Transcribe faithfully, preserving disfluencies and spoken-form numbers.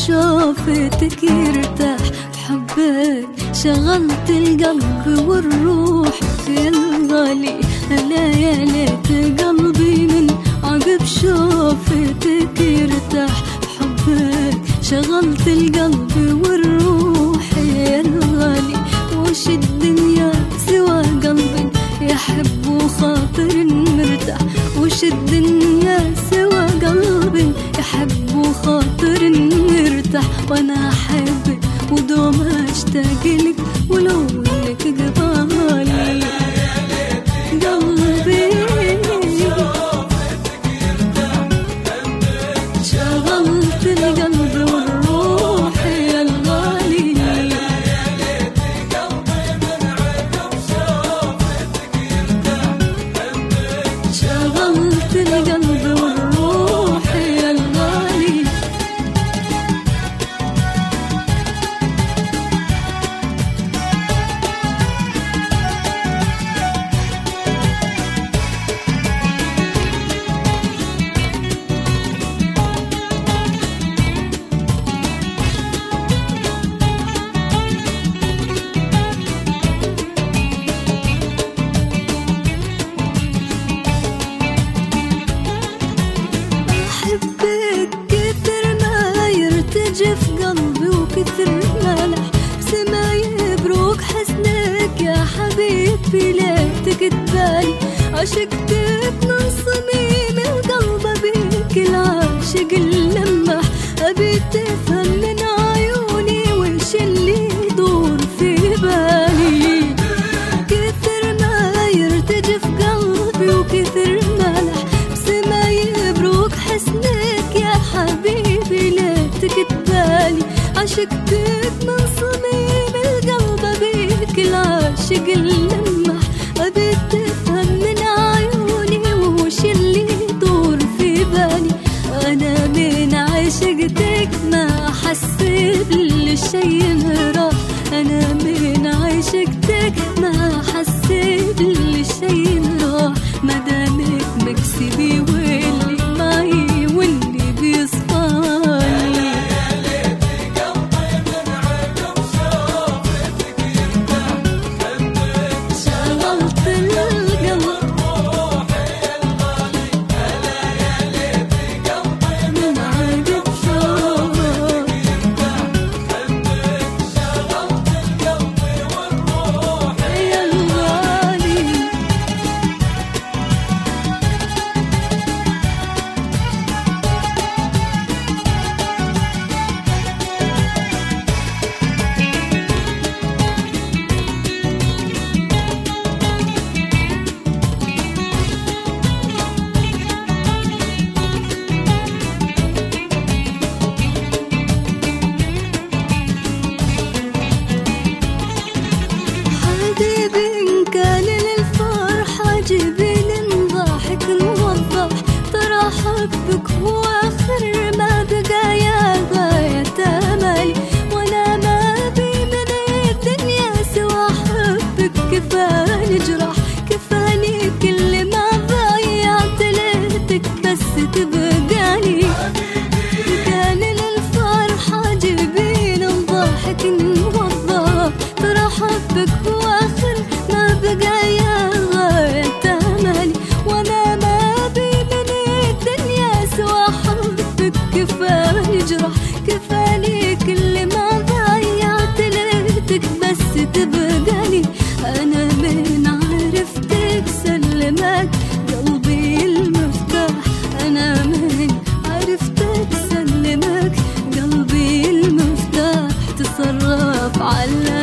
شوفتك يرتاح بحبك، شغلت القلب والروح في الغالي. هلا يا ليت قلبي من عقب شوفتك يرتاح بحبك، شغلت القلب والروح يا الغالي. وش الدنيا سوى قلب يحب وخاطر مرتاح، وش الدنيا سوى قلب يحب وخاطر مرتاح. وانا احبك ودوم اشتاق لك ولو لك قبالي قلبي. شغلت القلب والروح يا الغالي. شغلت القلب والروح يا الغالي. في قلبي وكثر ملح سما يبروك حسنك يا حبيبي ليتك تبالي. عشقتك من صميم القلب بيك العاشق اللمح، أبي تفهم من عيوني وش اللي يدور في بالي. كثر ما يرتجف قلبي وكثر ملح سما يبروك حسنك يا حبيبي ليتك تبالي. عشقتك من صميم القلب بيك العاشق اللمح، أبي تفهم من عيوني وش اللي يدور في بالي. أنا من عشقتك ما حسيت للشي راح، أنا من عشقتك ما حسيت للشي راح. مدامك مكسبي واللي معي واللي بيصفاني. شغلت القلب من عقب شوق. يا الغالي. حبيبي كان للفرحة جبين ضاحك موضح، ترى حبك هو آخر ما بقى يا غاية أملي. وأنا ما بي من الدنيا سوى حبك، كفاني جرح كفاني كل ما ضيعت ليتك بس تبقالي. كان للفرحة جبين ضاحك موضح، ترى حبك هو آخر ما بقى يا غاية أملي. وأنا ما بي من الدنيا سوى حبك، كفاني جرح كفاني كل ما ضيعت ليتك بس تبقالي. أنا من عرفتك سلمك قلبي المفتاح، أنا من عرفتك سلمك قلبي المفتاح. تصرف على